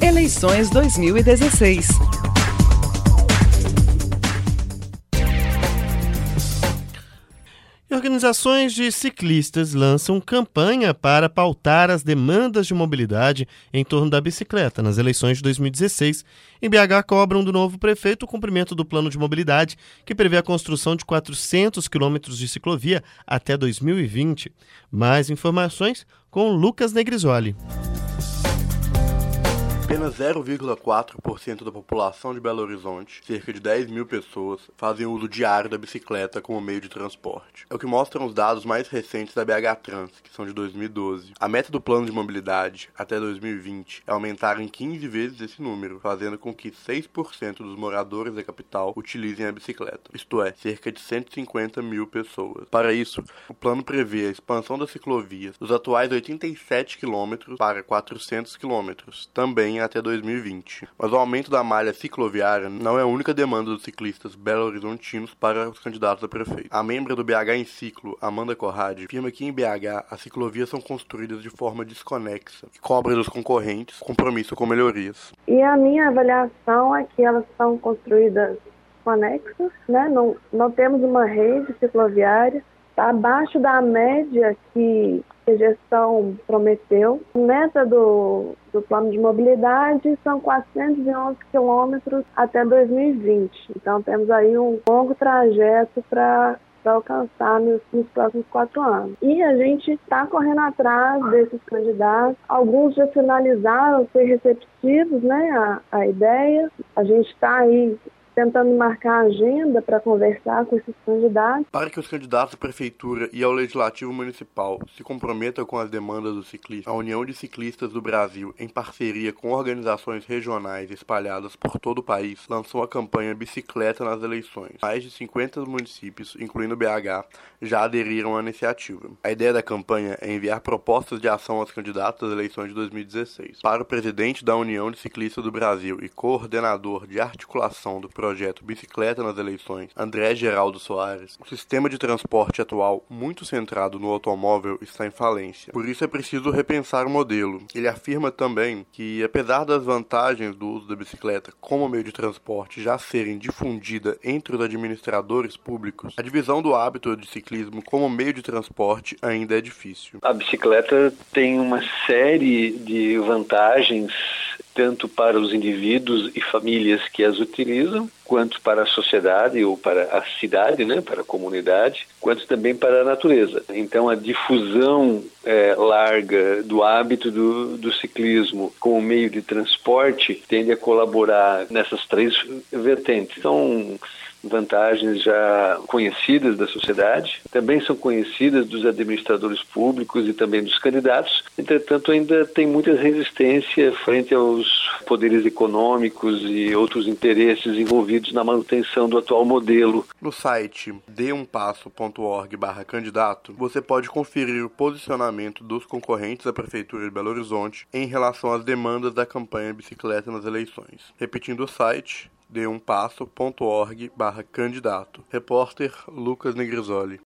Eleições 2016. Organizações de ciclistas lançam campanha para pautar as demandas de mobilidade em torno da bicicleta nas eleições de 2016. Em BH, cobram do novo prefeito o cumprimento do plano de mobilidade, que prevê a construção de 400 quilômetros de ciclovia até 2020. Mais informações com Lucas Negrisoli. Apenas 0,4% da população de Belo Horizonte, cerca de 10 mil pessoas, fazem uso diário da bicicleta como meio de transporte. É o que mostram os dados mais recentes da BH Trans, que são de 2012. A meta do plano de mobilidade, até 2020, é aumentar em 15 vezes esse número, fazendo com que 6% dos moradores da capital utilizem a bicicleta, isto é, cerca de 150 mil pessoas. Para isso, o plano prevê a expansão das ciclovias dos atuais 87 km para 400 km, também até 2020. Mas o aumento da malha cicloviária não é a única demanda dos ciclistas belo-horizontinos para os candidatos a prefeito. A membra do BH em Ciclo, Amanda Corradi, afirma que em BH as ciclovias são construídas de forma desconexa e cobra dos concorrentes compromisso com melhorias. E a minha avaliação é que elas são construídas conexas, né? Não temos uma rede cicloviária, está abaixo da média que a gestão prometeu. A meta do plano de mobilidade são 411 quilômetros até 2020. Então temos aí um longo trajeto para alcançar nos próximos 4 anos. E a gente está correndo atrás desses candidatos. Alguns já sinalizaram ser receptivos, né, à ideia. A gente está aí tentando marcar a agenda para conversar com esses candidatos. Para que os candidatos à prefeitura e ao legislativo municipal se comprometam com as demandas dos ciclistas, a União de Ciclistas do Brasil, em parceria com organizações regionais espalhadas por todo o país, lançou a campanha Bicicleta nas Eleições. Mais de 50 municípios, incluindo BH, já aderiram à iniciativa. A ideia da campanha é enviar propostas de ação aos candidatos às eleições de 2016. Para o presidente da União de Ciclistas do Brasil e coordenador de articulação do projeto Bicicleta nas Eleições, André Geraldo Soares, o sistema de transporte atual, muito centrado no automóvel, está em falência. Por isso é preciso repensar o modelo. Ele afirma também que, apesar das vantagens do uso da bicicleta como meio de transporte já serem difundidas entre os administradores públicos, a divisão do hábito de ciclismo como meio de transporte ainda é difícil. A bicicleta tem uma série de vantagens tanto para os indivíduos e famílias que as utilizam, quanto para a sociedade ou para a cidade, né, para a comunidade, quanto também para a natureza. Então, a difusão larga do hábito do ciclismo como meio de transporte tende a colaborar nessas 3 vertentes. São vantagens já conhecidas da sociedade, também são conhecidas dos administradores públicos e também dos candidatos. Entretanto, ainda tem muita resistência frente aos poderes econômicos e outros interesses envolvidos na manutenção do atual modelo. No site deumpasso.org/candidato, você pode conferir o posicionamento dos concorrentes à Prefeitura de Belo Horizonte em relação às demandas da campanha Bicicleta nas Eleições. Repetindo o site, deumpasso.org/candidato. Repórter Lucas Negrisoli.